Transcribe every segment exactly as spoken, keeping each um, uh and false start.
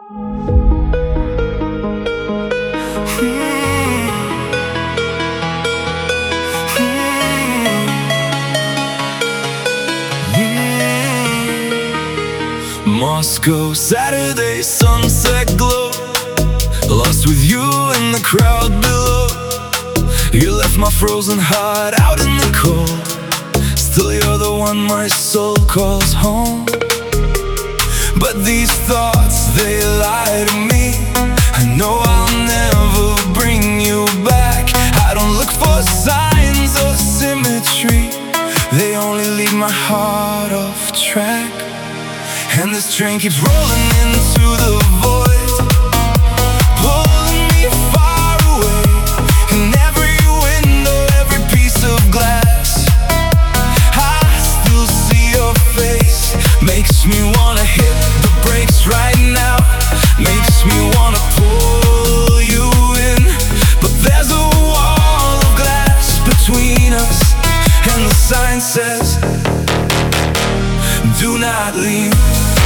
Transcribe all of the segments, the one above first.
Moscow, Saturday, sunset glow. Lost with you in the crowd below. You left my frozen heart out in the cold. Still you're the one my soul calls home. But these thoughts, they lie to me. I know I'll never bring you back. I don't look for signs of symmetry. They only lead my heart off track. And this train keeps rolling into the void, pulling me far away. In every window, every piece of glass, I still see your face. Makes me wanna hit the brakes right now. Makes me wanna pull you in. But there's a wall of glass between us, and the sign says, do not leave.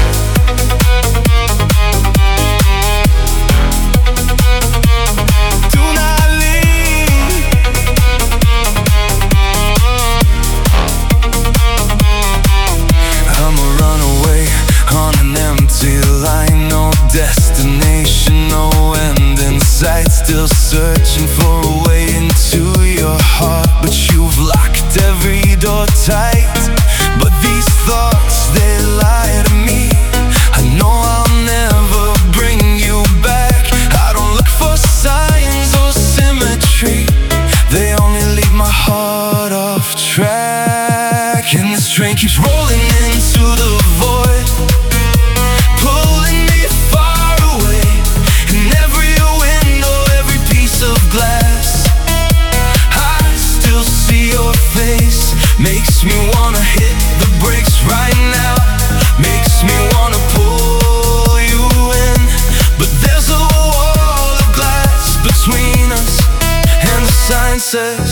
Destination, no end in sight. Still searching for a way into your heart, but you've locked every door tight. But these thoughts, they lie to me. I know I'll never bring you back. I don't look for signs or symmetry. They only leave my heart off track. And this train keeps rolling into the void, pulling me far away. In every window, every piece of glass, I still see your face. Makes me wanna hit the brakes right now. Makes me wanna pull you in. But there's a wall of glass between us, and the sign says,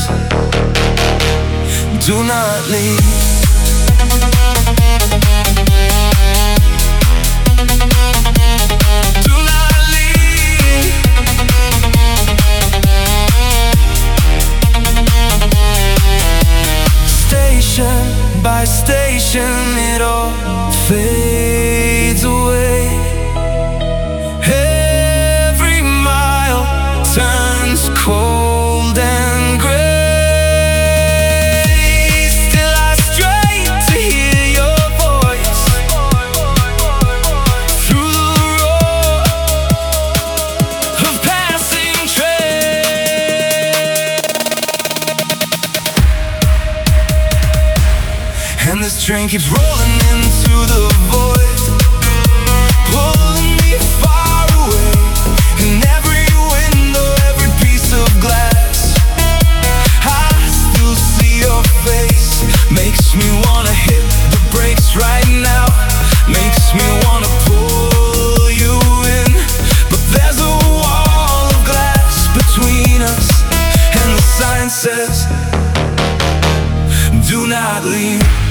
do not leave. By station, it all fades away. Every mile turns cold and gray. Still I stray to hear your voice through the roar of passing trains. And this train keeps rolling into the void, pulling me far away. In every window, every piece of glass, I still see your face. Makes me wanna hit the brakes right now. Makes me wanna pull you in. But there's a wall of glass between us, and the sign says, do not leave.